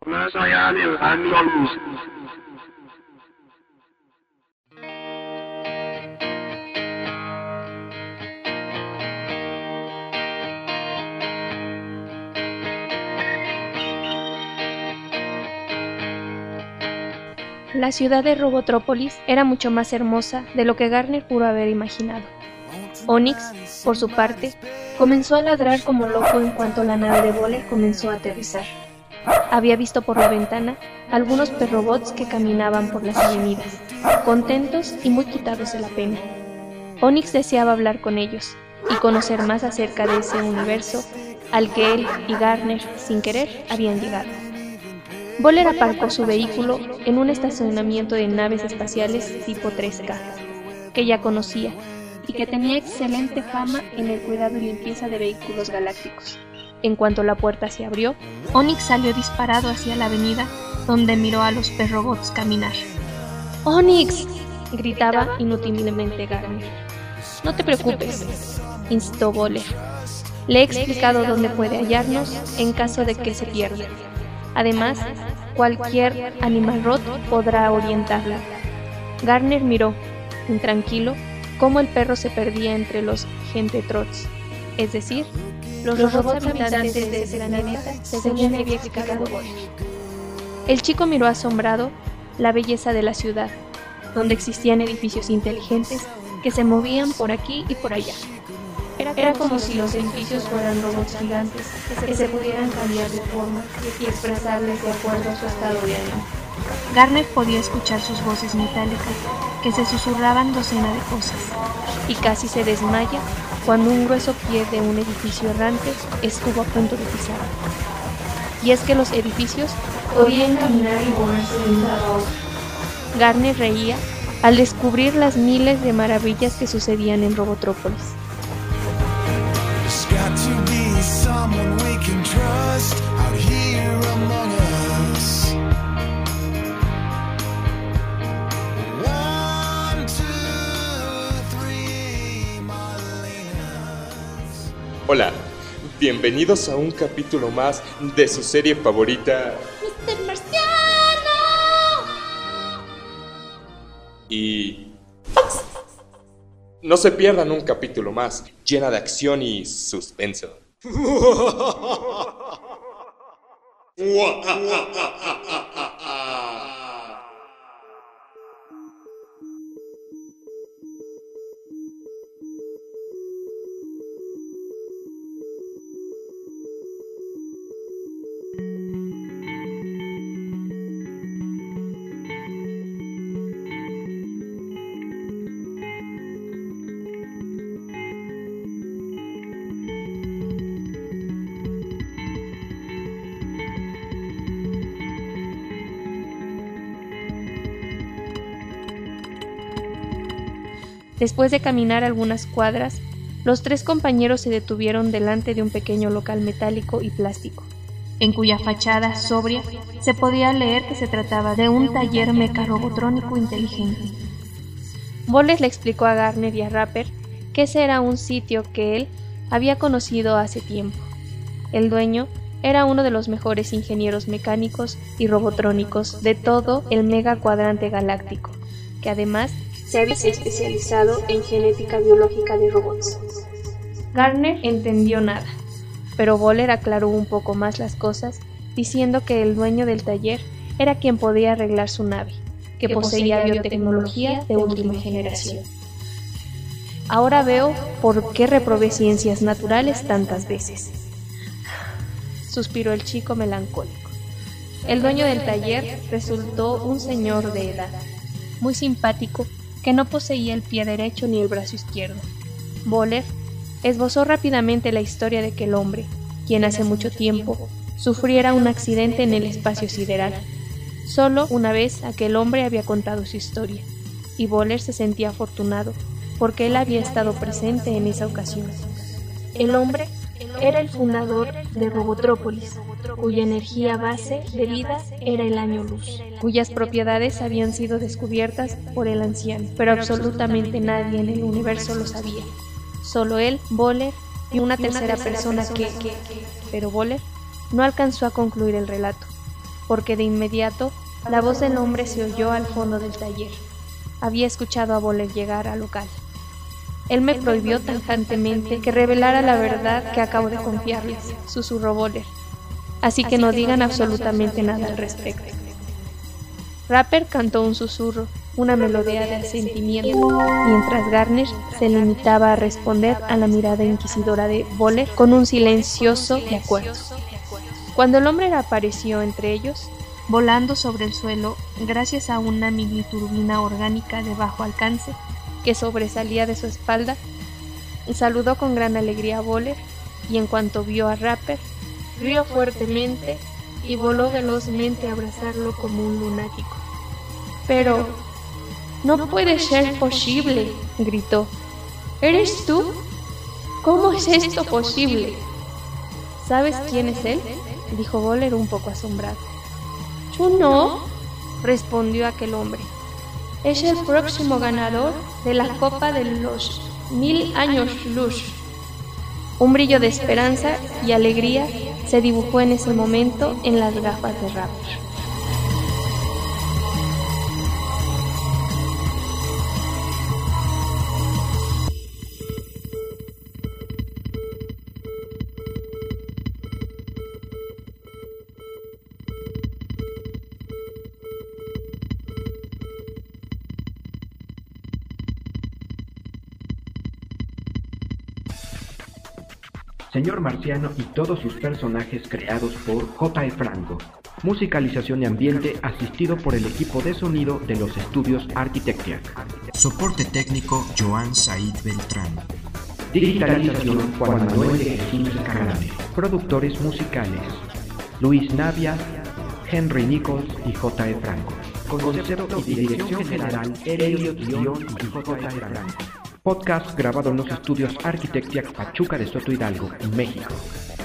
más allá del año luz. La ciudad de Robotrópolis era mucho más hermosa de lo que Garner pudo haber imaginado. Onyx, por su parte, comenzó a ladrar como loco en cuanto la nave de Voller comenzó a aterrizar. Había visto por la ventana algunos perrobots que caminaban por las avenidas, contentos y muy quitados de la pena. Onyx deseaba hablar con ellos y conocer más acerca de ese universo al que él y Garner, sin querer, habían llegado. Voller aparcó su vehículo en un estacionamiento de naves espaciales tipo 3K, que ya conocía y que tenía excelente fama en el cuidado y limpieza de vehículos galácticos. En cuanto la puerta se abrió, Onyx salió disparado hacia la avenida, donde miró a los perrobots caminar. ¡Onyx!, gritaba inútilmente Garner. «No te preocupes», instó Voller. «Le he explicado dónde puede hallarnos en caso de que se pierda. Además, cualquier animal rot podrá orientarla». Garner miró, intranquilo, cómo el perro se perdía entre los gentetrots, es decir, los robots habitantes de ese planeta, según había explicado Voller. El chico miró asombrado la belleza de la ciudad, donde existían edificios inteligentes que se movían por aquí y por allá. Era como si los edificios fueran robots gigantes que se pudieran cambiar de forma y expresarles de acuerdo a su estado de ánimo. Garner podía escuchar sus voces metálicas que se susurraban docena de cosas, y casi se desmaya cuando un grueso pie de un edificio errante estuvo a punto de pisar. Y es que los edificios podían caminar y moverse de un lado a otro. Garner reía al descubrir las miles de maravillas que sucedían en Robotrópolis. Hola, bienvenidos a un capítulo más de su serie favorita, ¡Mr. Marciano! Y no se pierdan un capítulo más llena de acción y suspenso. Después de caminar algunas cuadras, los tres compañeros se detuvieron delante de un pequeño local metálico y plástico, en cuya fachada sobria se podía leer que se trataba de un taller mecarrobotrónico inteligente. Voller le explicó a Garner y a Rapper que ese era un sitio que él había conocido hace tiempo. El dueño era uno de los mejores ingenieros mecánicos y robotrónicos de todo el mega cuadrante galáctico, que además se había especializado en genética biológica de robots. Garner entendió nada, pero Voller aclaró un poco más las cosas, diciendo que el dueño del taller era quien podía arreglar su nave, que poseía biotecnología de última generación. Ahora veo por qué reprobé ciencias naturales tantas veces, suspiró el chico melancólico. El dueño del taller resultó un señor de edad, muy simpático, que no poseía el pie derecho ni el brazo izquierdo. Voller esbozó rápidamente la historia de aquel hombre, quien hace mucho tiempo sufriera un accidente en el espacio sideral. Solo una vez aquel hombre había contado su historia, y Voller se sentía afortunado, porque él había estado presente en esa ocasión. El hombre era el fundador de Robotrópolis, cuya energía base de vida era el año luz, cuyas propiedades habían sido descubiertas por el anciano, pero absolutamente nadie en el universo lo sabía. Solo él, Voller y una tercera persona que... Pero Voller no alcanzó a concluir el relato, porque de inmediato la voz del hombre se oyó al fondo del taller. Había escuchado a Voller llegar al local. Él me prohibió tajantemente que revelara la verdad que acabo de confiarles, susurró Voller. Así que no digan absolutamente nada al respecto. Rapper cantó un susurro, una melodía de asentimiento, mientras Garner se limitaba a responder a la mirada inquisidora de Voller con un silencioso de acuerdo. Cuando el hombre apareció entre ellos, volando sobre el suelo gracias a una mini turbina orgánica de bajo alcance que sobresalía de su espalda, saludó con gran alegría a Voller y en cuanto vio a Rapper, rió fuertemente y voló velozmente a abrazarlo como un lunático. «Pero no puede ser posible», gritó. «¿Eres tú? ¿Cómo es esto posible?» «¿Sabes quién es él?», dijo Voller un poco asombrado. «¿Tú no?», respondió aquel hombre. «Es el próximo ganador de la Copa de los 1000 años luz». Un brillo de esperanza y alegría se dibujó en ese momento en las gafas de Rapper. Señor Marciano y todos sus personajes creados por J.E. Franco. Musicalización y ambiente asistido por el equipo de sonido de los estudios Arquitectia. Soporte técnico Joan Said Beltrán. Digitalización Juan Manuel de Jesús Carane. Productores musicales Luis Navia, Henry Nichols y J.E. Franco. Concepto y dirección general Elliot Guión y J.E. Franco. Podcast grabado en los estudios Arquitectia Pachuca de Soto Hidalgo, en México.